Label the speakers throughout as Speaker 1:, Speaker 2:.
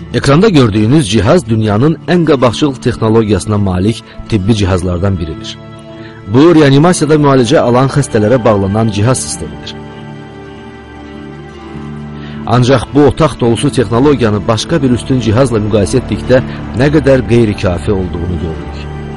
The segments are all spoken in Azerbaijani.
Speaker 1: Ekranda gördüyünüz cihaz dünyanın ən qabaqcıl texnologiyasına malik tibbi cihazlardan biridir. Bu, reanimasiyada müalicə alan xəstələrə bağlanan cihaz sistemidir. Ancaq bu otaq dolusu texnologiyanı başqa bir üstün cihazla müqayisə etdikdə nə qədər qeyri-kafi olduğunu görürük.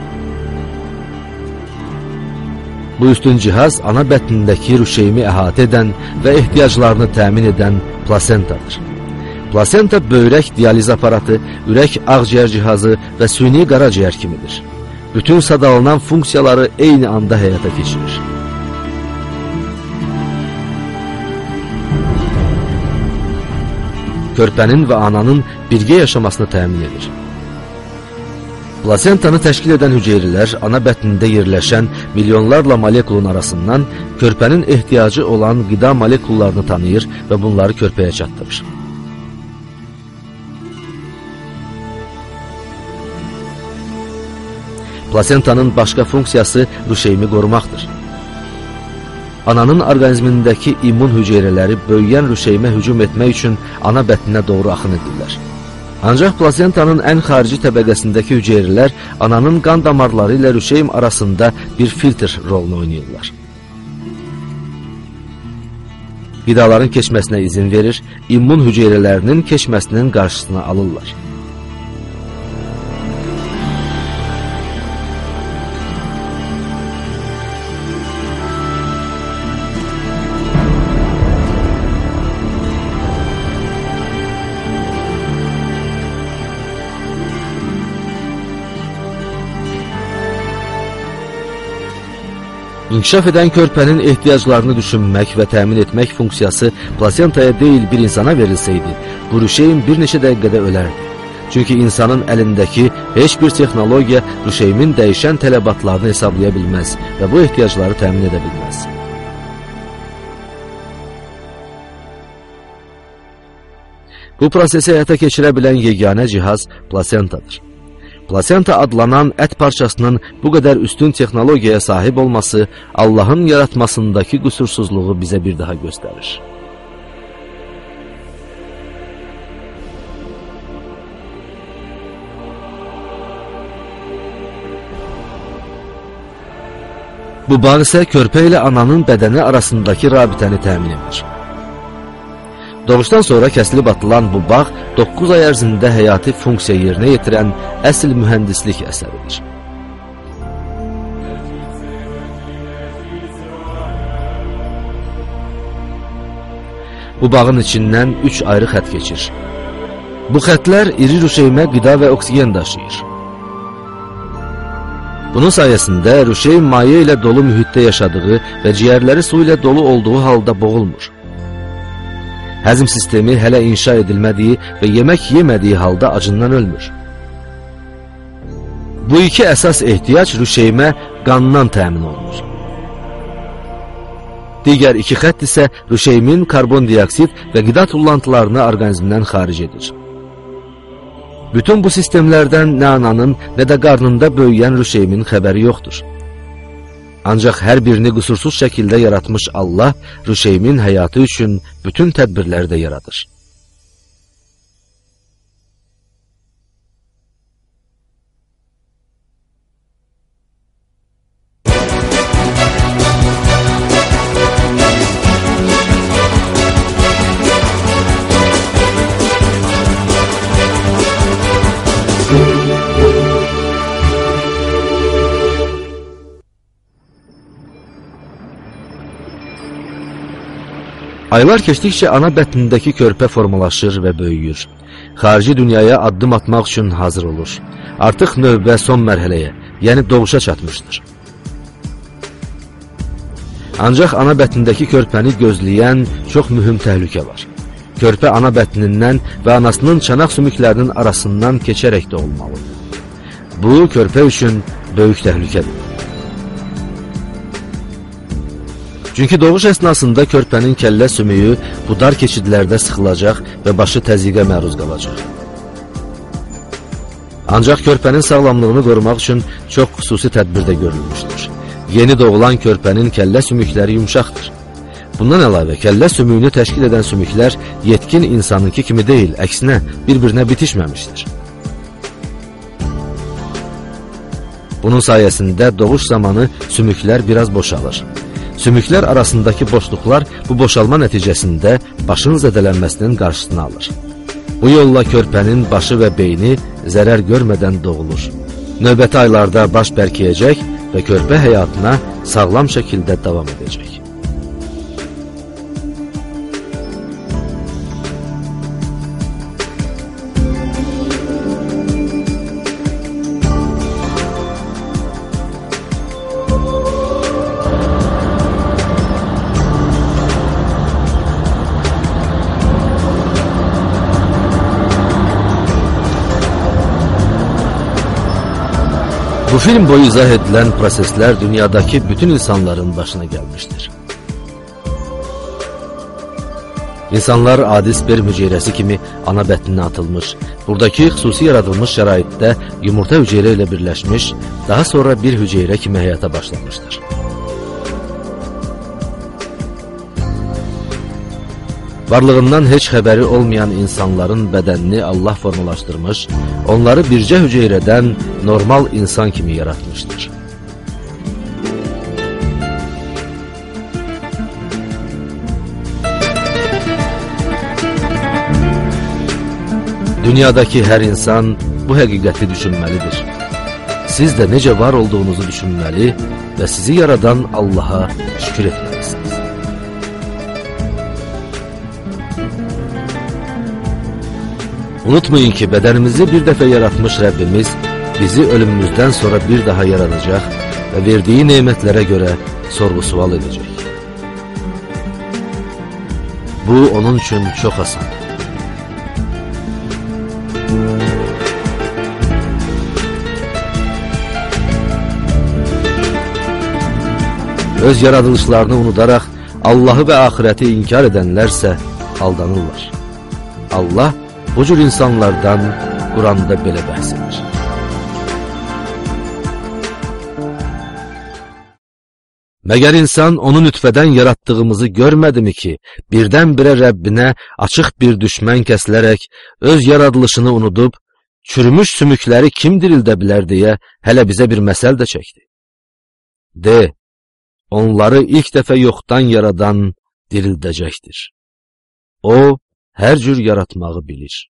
Speaker 1: Bu üstün cihaz ana bətnindəki rüşeymi əhatə edən və ehtiyaclarını təmin edən plasentadır. Plasenta böyrək dializ aparatı, ürək ağciyər cihazı və süni qaraciyər kimidir. Bütün sadalanan funksiyaları eyni anda həyata keçirir. Körpənin və ananın birgə yaşamasını təmin edir. Plasentanı təşkil edən hüceyrilər ana bətnində yerləşən milyonlarla molekulun arasından körpənin ehtiyacı olan qida molekullarını tanıyır və bunları körpəyə çatdırır. Plasentanın başqa funksiyası rüşeymi qorumaqdır. Ananın orqanizmindəki immun hüceyrələri böyüyən rüşeymə hücum etmək üçün ana bətninə doğru axın edirlər. Ancaq plasentanın ən xarici təbəqəsindəki hüceyrələr ananın qan damarları ilə rüşeym arasında bir filtr rolunu oynayırlar. Qidaların keçməsinə izin verir, immun hüceyrələrinin keçməsinin qarşısını alırlar. İnkişaf edən körpənin ehtiyaclarını düşünmək və təmin etmək funksiyası plasentaya deyil bir insana verilsəydi, bu rüşeym bir neçə dəqiqədə ölərdi. Çünki insanın əlindəki heç bir texnologiya rüşeymin dəyişən tələbatlarını hesablaya bilməz və bu ehtiyacları təmin edə bilməz. Bu prosesi həyata keçirə bilən yeganə cihaz plasentadır. Plasenta adlanan ət parçasının bu qədər üstün texnologiyaya sahib olması Allahın yaratmasındakı qüsursuzluğu bizə bir daha göstərir. Bu bağ isə körpə ilə ananın bədəni arasındakı rabitəni təmin edir. Doğuşdan sonra kəsilib atılan bu bağ 9 ay ərzində həyati funksiya yerinə yetirən əsl mühəndislik əsəridir. Bu bağın içindən 3 ayrı xət keçir. Bu xətlər iri rüşeymə qida və oksigen daşıyır. Bunun sayəsində rüşeym maye ilə dolu mühitdə yaşadığı və ciyərləri su ilə dolu olduğu halda boğulmur. Həzm sistemi hələ inşa edilmədiyi və yemək yemədiyi halda acından ölmür. Bu iki əsas ehtiyac rüşeymə qandan təmin olunur. Digər iki xətt isə rüşeymin karbondioksid və qida tullantılarını orqanizmdən xaric edir. Bütün bu sistemlərdən nə ananın, nə də qarnında böyüyən rüşeymin xəbəri yoxdur. Ancaq hər birini qüsursuz şəkildə yaratmış Allah, rüşeymin həyatı üçün bütün tədbirləri də yaradır. Aylar keçdikcə ana bətnindəki körpə formalaşır və böyüyür. Xarici dünyaya addım atmaq üçün hazır olur. Artıq növbə son mərhələyə, yəni doğuşa çatmışdır. Ancaq ana bətnindəki körpəni gözləyən çox mühüm təhlükə var. Körpə ana bətnindən və anasının çanaq sümüklərinin arasından keçərək də olmalıdır. Bu, körpə üçün böyük təhlükədir. Çünki doğuş əsnasında körpənin kəllə sümüyü bu dar keçidlərdə sıxılacaq və başı təzyiqə məruz qalacaq. Ancaq körpənin sağlamlığını qorumaq üçün çox xüsusi tədbir də görülmüşdür. Yeni doğulan körpənin kəllə sümükləri yumşaqdır. Bundan əlavə, kəllə sümüyünü təşkil edən sümüklər yetkin insanınki kimi deyil, əksinə bir-birinə bitişməmişdir. Bunun sayəsində doğuş zamanı sümüklər biraz boşalır. Sümüklər arasındakı boşluqlar bu boşalma nəticəsində başın zədələnməsinin qarşısını alır. Bu yolla körpənin başı və beyni zərər görmədən doğulur. Növbəti aylarda baş bərkiyəcək və körpə həyatına sağlam şəkildə davam edəcək. Bu film boyu izah edilən proseslər dünyadakı bütün insanların başına gəlmişdir. İnsanlar adi sperm hüceyrəsi kimi ana bətninə atılmış, buradakı xüsusi yaradılmış şəraitdə yumurta hüceyrə ilə birləşmiş, daha sonra bir hüceyrə kimi həyata başlamışdır. Varlığından heç xəbəri olmayan insanların bədənini Allah formalaşdırmış, onları bircə hüceyrədən normal insan kimi yaratmışdır. Dünyadakı hər insan bu həqiqəti düşünməlidir. Siz də necə var olduğunuzu düşünməli və sizi yaradan Allaha şükür etməlisiniz. Unutmayın ki, bədənimizi bir dəfə yaratmış Rəbbimiz bizi ölümümüzdən sonra bir daha yaradacaq və verdiyi nemətlərə görə sorğu-sual edəcək. Bu, onun üçün çox asandır. Öz yaradılışlarını unudaraq Allahı və axirəti inkar edənlərsə aldanırlar. Allah bu cür insanlardan Quranda belə bəhs edir. Məgər insan onu nütfədən yaratdığımızı görmədimi ki, birdən-birə Rəbbinə açıq bir düşmən kəsilərək öz yaradılışını unudub, çürümüş sümükləri kim dirildə bilər deyə hələ bizə bir məsəl də çəkdi. De, onları ilk dəfə yoxdan yaradan dirildəcəkdir. O, hər cür yaratmağı bilir.